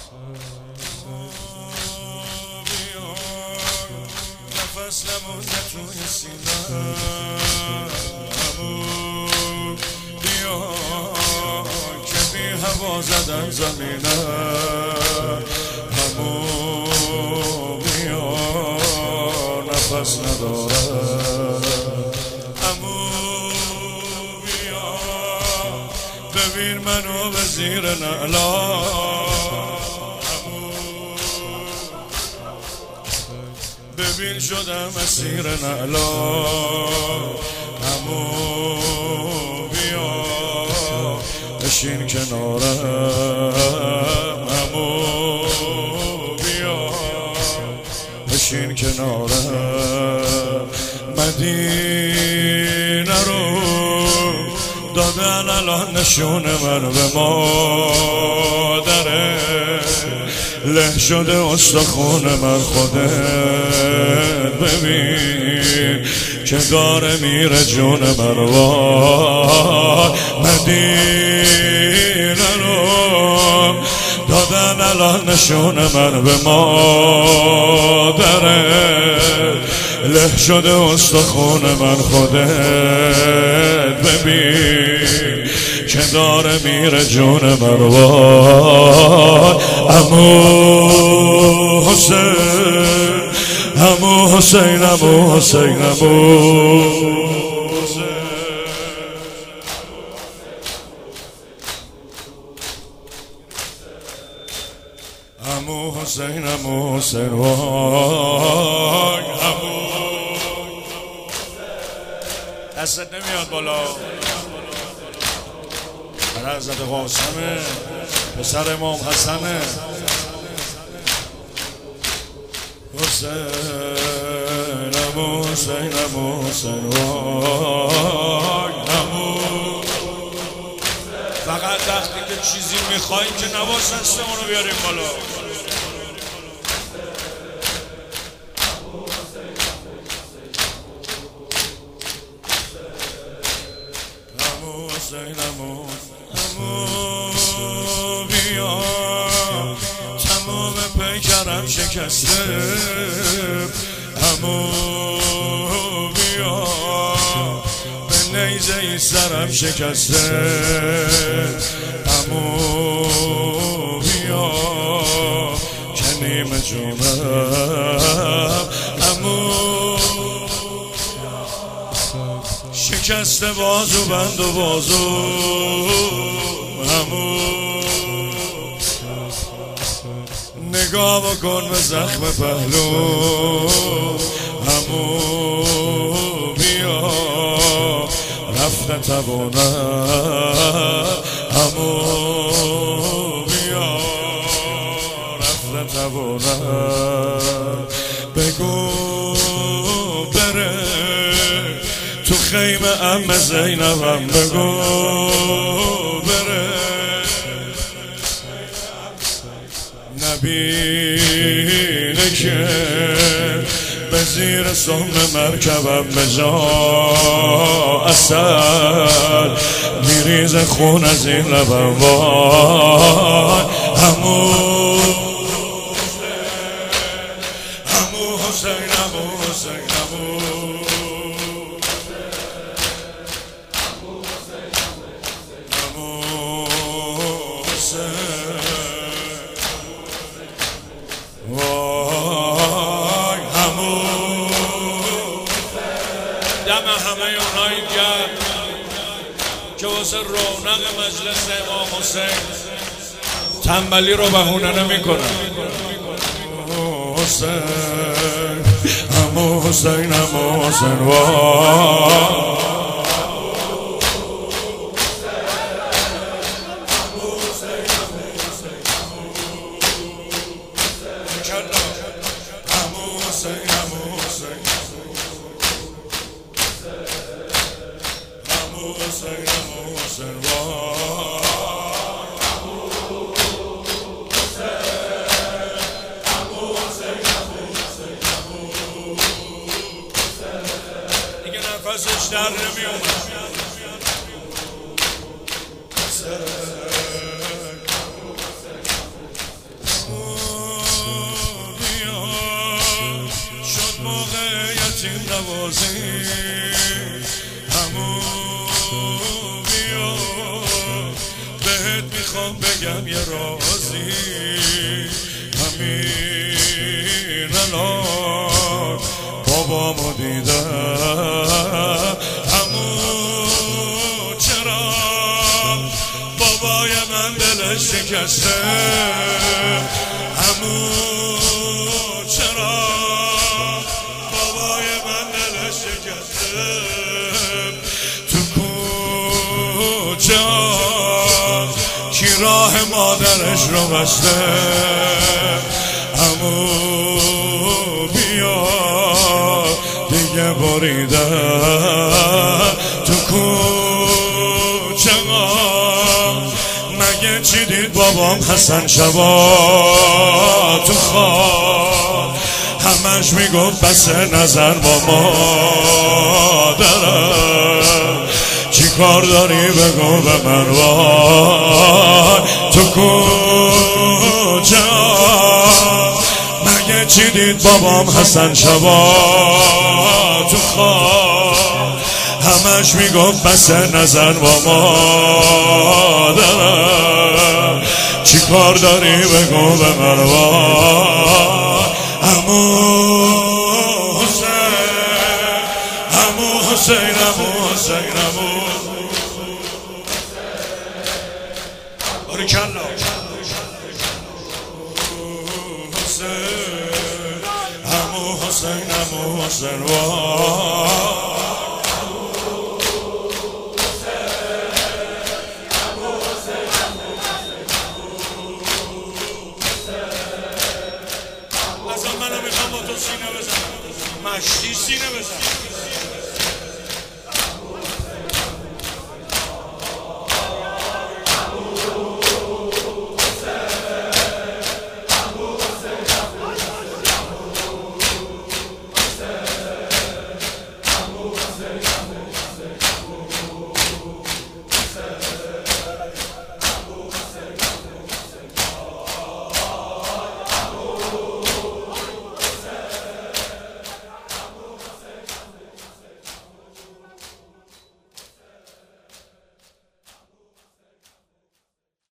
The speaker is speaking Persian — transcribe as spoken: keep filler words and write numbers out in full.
نفس نمونده توی سینه همون بیا که بی هوا زدن زمینه همون بیا نفس نداره همون بیا ببین منو به زیر نعلا ببین شدم اسیر نعلا همو بیا بشین کنارم همو بیا بشین کنارم مدینه رو دادن الان نشون من به مادره له شده استخون من خودت ببین که داره میره جون من وای مدینه رو دادن الان نشون من به مادره له شده استخون من خودت ببین که داره میره جون من وای عمو حسین عمو حسین عمو حسین عمو عمو حسین عمو حسین وای عمو دستت نمیاد بالا حضرت قاسمه پسر امام حسنه حسین عمو حسین عمو حسین وای عمو فقط وقتی که چیزی میخواییم که نواز هستمون رو بیاریم بالا عمو حسین عمو عمو بیا تمام پیکرم شکسته عمو بیا به نیزه ای سرم شکسته عمو بیا که نیمه جونم عمو شکسته بازو بند و بازو عمو نگاه بکن به زخم پهلو عمو بیا رفته تبونم عمو بیا رفته تبونم بگو بره تو خیمه ام زینبم بگو بره نبینه که به زیر سهم مرکبم به جا اثر میریز خون از این لبم وای عمو عمو حسین عمو حسین عمو دم همه اونایی که واسه رونق مجلس امام حسین تنبلی رو بهونه نمی کنن حسین عمو حسین عمو حسین وای نفسش در نمی اومد نوازی همو بیا بهت میخوام بگم یه رازی همین الان بابامو دیدم همو چرا بابای من دلش شکسته همو چرا بابای من دلش شکسته تو کوچه کی راه مادرش رو بسته همو بیا دیگه بریدم تو کوچه مگه چی دید بابام حسن شبا تو خواب همش میگفت بس نظر با مادرم چی کار داری بگو به من وای تو کوچه مگه چی دید بابام حسن شبا تو خواب همش میگفت بس نظر با مادرم چی کار داری بگو به من وای عمو حسین عمو حسین عمو حسین عمو بارکالله عمو حسین عمو حسین منو میخوام با تو سینه بزنم مشتی سینه بزنم